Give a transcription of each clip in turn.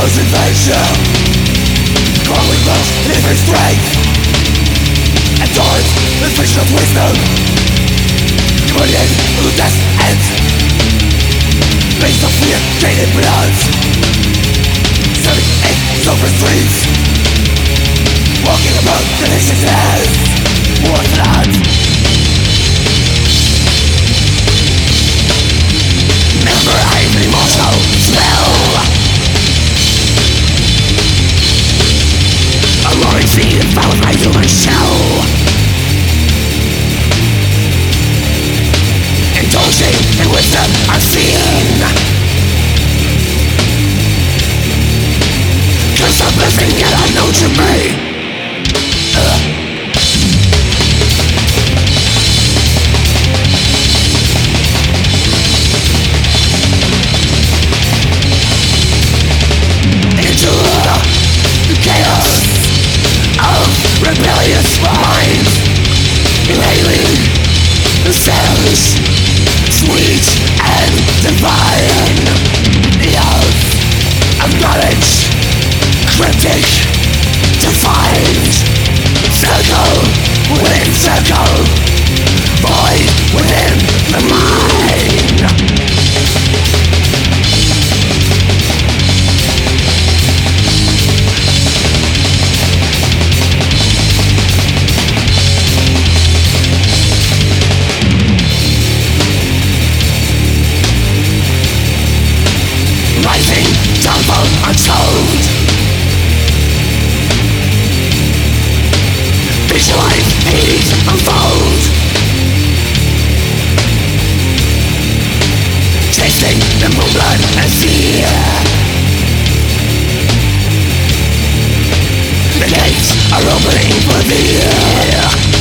invasion, crawling bones in every strength, endurance is vision of wisdom, communion of the death's end, based on fear, jaded blood, serving in silver streets, walking among the nation's heads, war blood. Remember I'm immortal, smell a roaring sea that follows my human shell, indulging in wisdom unseen, curse of blessing yet unknown to me. Rebellious minds, inhaling the sounds sweet and divine. The oath of knowledge, cryptic, defined. Circle within circle, void within the mind. Untold, visualize Hades unfold, tasting the moonblood and fear. The gates are opening for thee.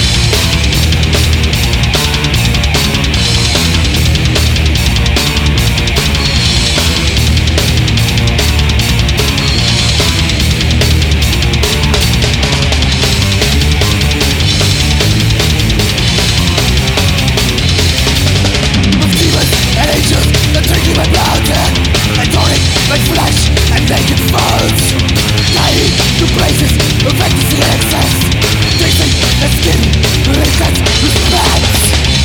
Like flesh and naked bones, dying to places of ecstasy and excess, tasting the skin, reset, respect.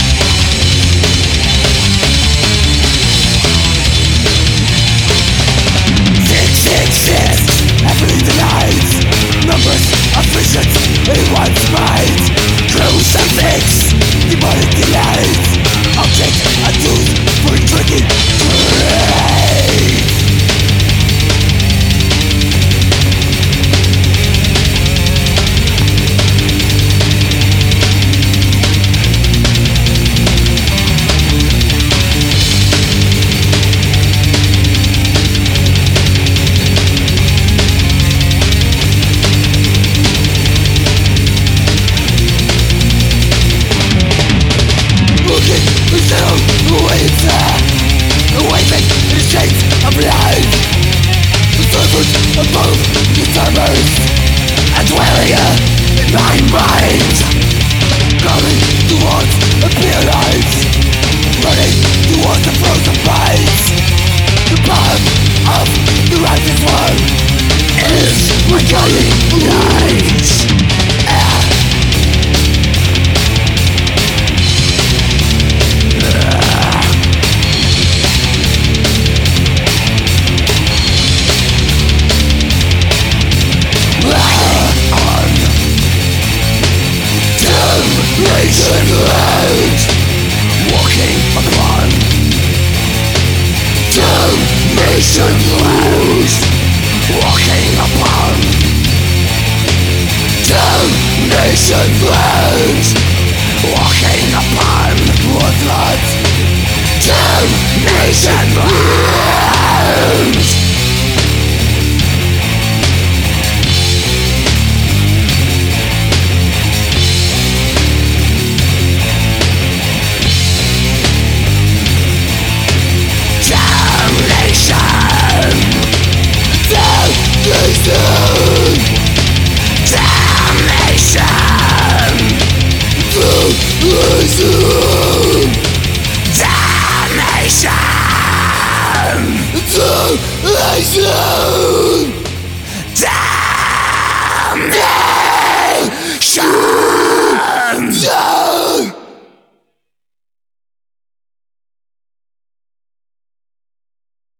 666, happily denied, numbers of visions in one's mind. Crucifix, demonic delight, object unused for drinking trade. Awaiting the shades of life, the servant of both determines, and dwelling in my mind, going towards a clear light, running towards the frozen fight. The path of the righteous one is my guiding light. Nation land, walking upon damnation land, walking upon damnation land, walking upon blood, damnation land. Damnation!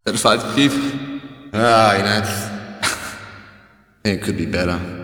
Satisfied, Keith? I think it could be better.